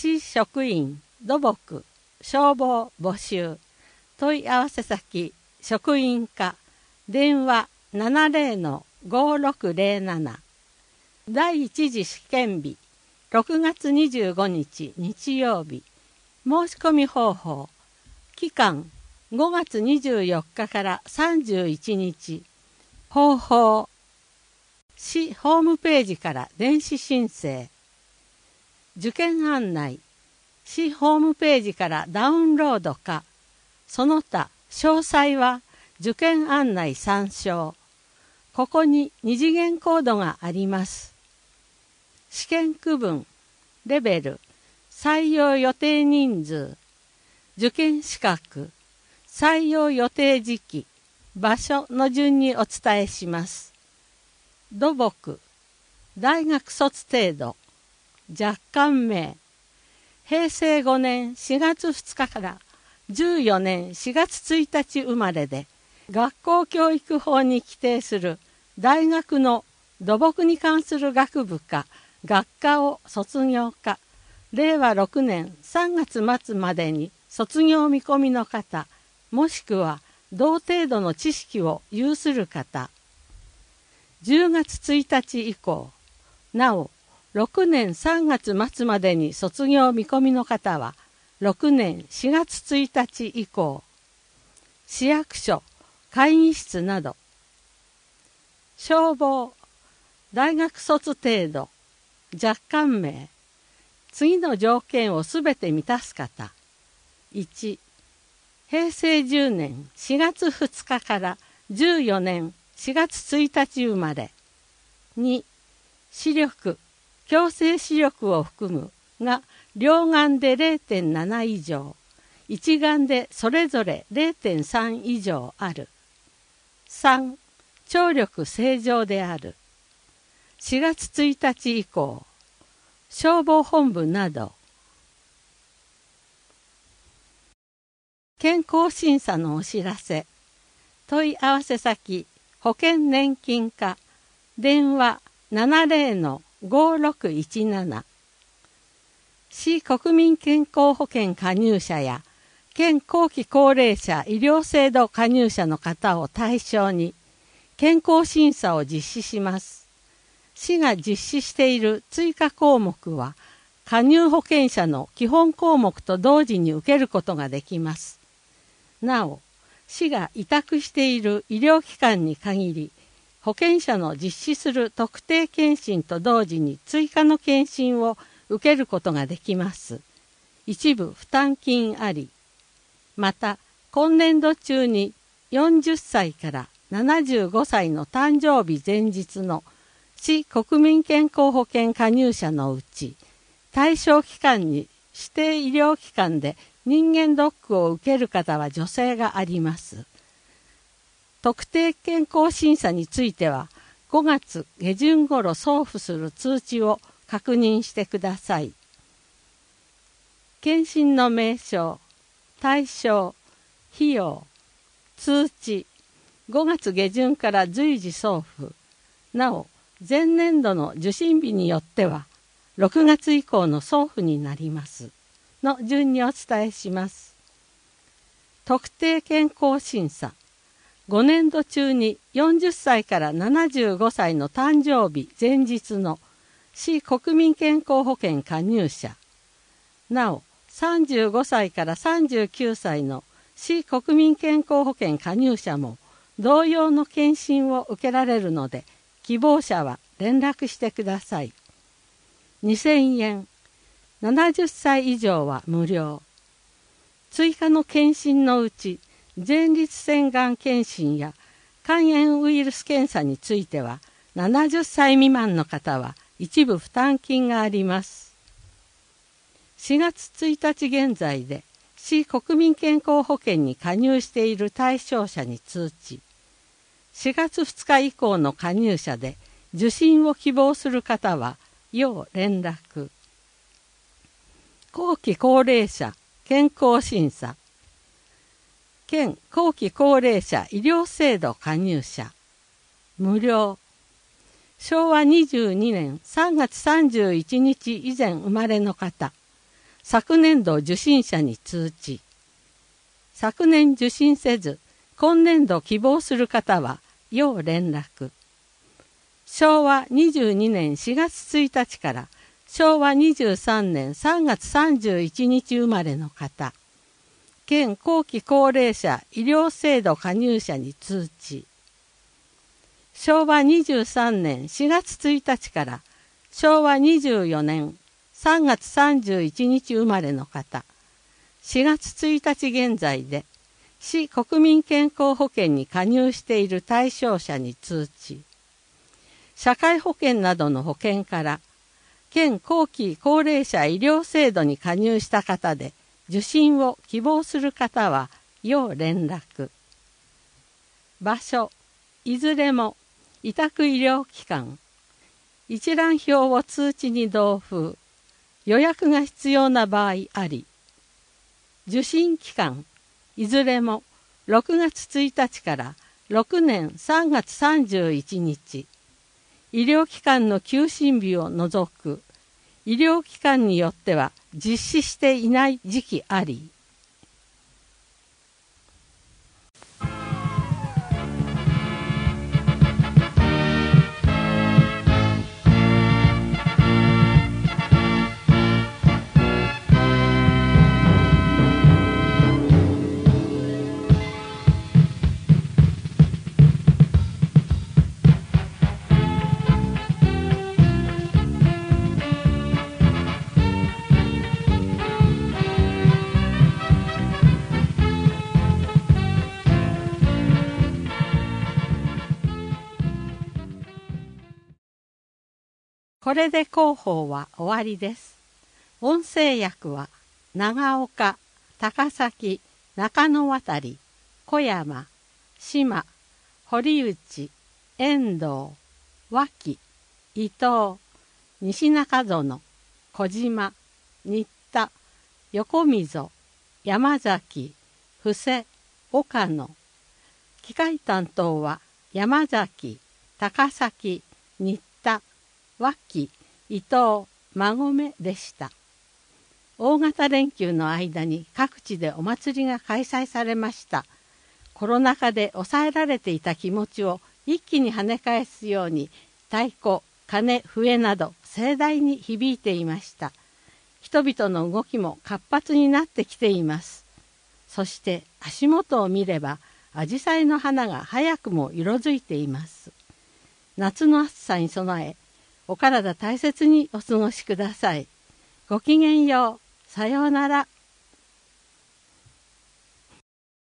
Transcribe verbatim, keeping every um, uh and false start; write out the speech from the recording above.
市職員土木消防募集問い合わせ先職員課電話 ななゼロのごろくゼロなな 第一次試験日ろくがつにじゅうごにち日曜日申し込み方法期間ごがつにじゅうよっかからさんじゅういちにち方法市ホームページから電子申請受験案内市ホームページからダウンロードかその他詳細は受験案内参照ここに二次元コードがあります試験区分レベル採用予定人数受験資格採用予定時期場所の順にお伝えします土木大学卒程度若干名へいせいごねんしがつふつかからじゅうよねんしがつついたち生まれで学校教育法に規定する大学の土木に関する学部か学科を卒業かれいわろくねんさんがつまつまでに卒業見込みの方もしくは同程度の知識を有する方じゅうがつついたち以降なおろくねんさんがつまつまでに卒業見込みの方はろくねんしがつついたち以降市役所会議室など消防大学卒程度若干名次の条件をすべて満たす方いちへいせいじゅうねんしがつふつかからじゅうよねんしがつついたち生まれに視力矯正視力を含むが両眼で れいてんなな 以上一眼でそれぞれ れいてんさん 以上あるさん聴力正常であるしがつついたち以降消防本部など健康審査のお知らせ問い合わせ先保険年金課電話 ななゼロのごろくいちなな 市国民健康保険加入者や県後期高齢者医療制度加入者の方を対象に健康審査を実施します。市が実施している追加項目は加入保険者の基本項目と同時に受けることができます。なお、市が委託している医療機関に限り保険者の実施する特定健診と同時に追加の健診を受けることができます。一部負担金あり。また、今年度中によんじゅっさいからななじゅうごさいの誕生日前日の市国民健康保険加入者のうち、対象期間に指定医療機関で人間ドックを受ける方は女性があります。特定健康審査についてはごがつげじゅん頃送付する通知を確認してください。検診の名称、対象、費用、通知、ごがつげじゅんから随時送付。なお、前年度の受診日によってはろくがつ以降の送付になります。の順にお伝えします。特定健康審査。ごねんど中によんじゅっさいからななじゅうごさいの誕生日前日の市国民健康保険加入者。なお、さんじゅうごさいからさんじゅうきゅうさいの市国民健康保険加入者も同様の検診を受けられるので、希望者は連絡してください。にせんえん。ななじゅっさい以上は無料。追加の検診のうち、前立腺がん検診や肝炎ウイルス検査については、ななじゅっさい未満の方は一部負担金があります。しがつついたち現在で、市国民健康保険に加入している対象者に通知。しがつふつか以降の加入者で受診を希望する方は、要連絡。後期高齢者健康審査。県後期高齢者医療制度加入者。無料。しょうわにじゅうにねんさんがつさんじゅういちにち以前生まれの方。 昨年度受診者に通知。昨年受診せず、今年度希望する方は、要連絡。しょうわにじゅうにねんしがつついたちからしょうわにじゅうさんねんさんがつさんじゅういちにち生まれの方、県後期高齢者医療制度加入者に通知。しょうわにじゅうさんねんしがつついたちからしょうわにじゅうよねんさんがつさんじゅういちにち生まれの方、しがつついたち現在で市国民健康保険に加入している対象者に通知。社会保険などの保険から県後期高齢者医療制度に加入した方で受診を希望する方は要連絡。場所、いずれも委託医療機関。一覧表を通知に同封。予約が必要な場合あり。受診期間、いずれもろくがつついたちからろくねんさんがつさんじゅういちにち。医療機関の休診日を除く。医療機関によっては実施していない時期あり。これで広報は終わりです。音声訳は長岡、高崎、中野渡、小山、島、堀内、遠藤、脇、伊藤、西中園、小島、新田、横溝、山崎、布施、岡野。機械担当は山崎、高崎、新田、脇、伊藤、馬込でした。大型連休の間に各地でお祭りが開催されました。コロナ禍で抑えられていた気持ちを一気に跳ね返すように太鼓、鐘、笛など盛大に響いていました。人々の動きも活発になってきています。そして足元を見ればアジサイの花が早くも色づいています。夏の暑さに備え、お体大切にお過ごしください。ごきげんよう。さようなら。